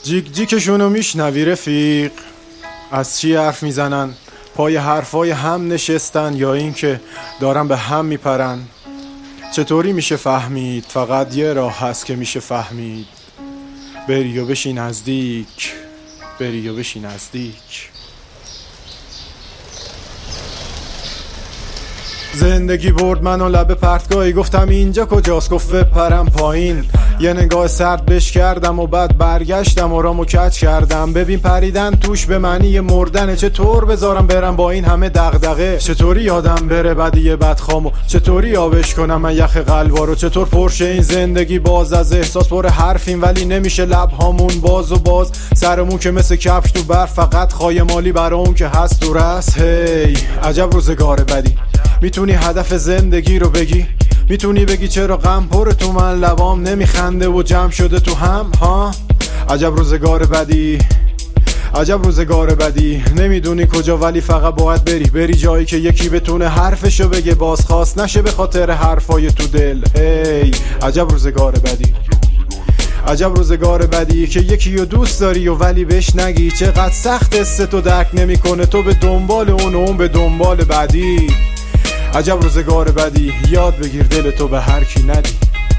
جیک جیکشونو میشنوی رفیق؟ از چی حرف میزنن؟ پای حرفای هم نشستن یا این که دارن به هم میپرن؟ چطوری میشه فهمید؟ فقط یه راه هست که میشه فهمید. بری و بشی نزدیک، بری و بشی نزدیک. زندگی برد منو لب پرتگاهی، گفتم اینجا کجاست؟ گفت بپرم پایین. یه نگاه سرد بش کردم و بعد برگشتم و رامو کج کردم. ببین پریدن توش به معنی مردنه، چطور بذارم برم با این همه دغدغه؟ چطوری یادم بره بدی بدخامو؟ چطوری آبش کنم من یخ قلبارو؟ چطور پرشه این زندگی باز از احساس پر حرفیم ولی نمیشه لبهامون باز و باز؟ سرمون که مثل کفش تو برف، فقط خایمالی برا اون که هست و رس. هی عجب روزگار بدی، میتونی هدف زندگی رو بگی؟ میتونی بگی چرا غم پر تو من لبام نمیخنده و جمع شده تو هم؟ ها عجب روزگار بدی، عجب روزگار بدی. نمیدونی کجا ولی فقط باید بری جایی که یکی بتونه حرفشو بگه، بازخواست نشه به خاطر حرفای تو دل. هی عجب روزگار بدی، عجب روزگار بدی که یکی رو دوست داری و ولی بهش نگی. چقدر سخت است تو درک نمیکنه، تو به دنبال اون و اون به دنبال بعدی. عجب روزگار بدی، یاد بگیر دل تو به هر کی ندی.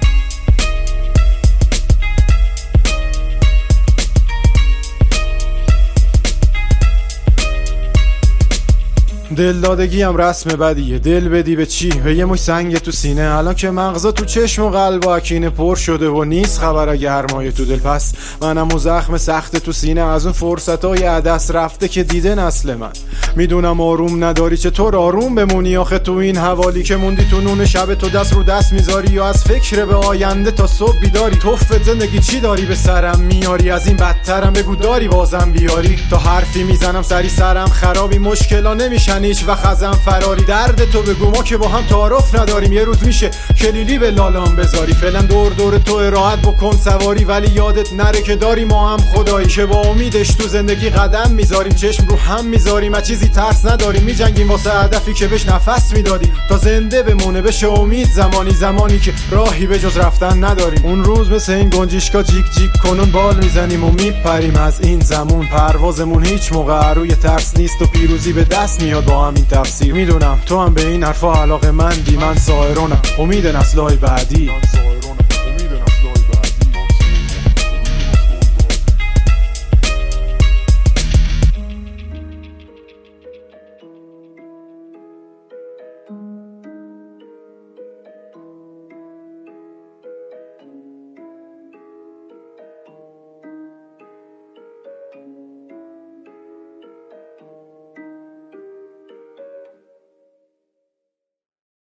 دلدادگی هم رسم بدیه، دل بدی به چی؟ به یه مش سنگ تو سینه. الان که مغزا تو چشم و قلب و اکینه پر شده و نیست خبر گرمای تو دل. پس منم و زخم سخت تو سینه از اون فرصتای عدس رفته که دیده نسل من. میدونم آروم نداری، چطور آروم بمونی آخه تو این حوالی که موندی تو نون شب تو دست رو دست میذاری یا از فکر به آینده تا صبح بیداری؟ توفت زندگی چی داری به سرم میاری؟ از این بدترم بگو داری بازم بیاری؟ تا حرفی میزنم سری سرم خرابی، مشکلا نمیشن هیچ وقت ازم فراری. درد تو بگو ما که با هم تعارف نداریم، یه روز میشه کلیلی به لالام بذاری. فعلا دور دور تو راحت بکن سواری، ولی یادت نره که داری ما هم خدایی که با امیدش تو زندگی قدم میذاریم. چشم رو هم میذاریم، از چیزی ترس نداریم، میجنگیم واسه هدفی که بهش نفس میدادیم تا زنده بمونه بشه امید. زمانی که راهی به جز رفتن نداریم. اون روز مثل این گنجشکا جیک جیک کنون بال میزنیم و میپریم از این زمون. پروازمون هیچ موقع روی ترس نیست و پیروزی به دست میاد با همین تفسیر. میدونم تو هم به این حرفا علاقه مندی، من سایرونم امید نسل‌های بعدی.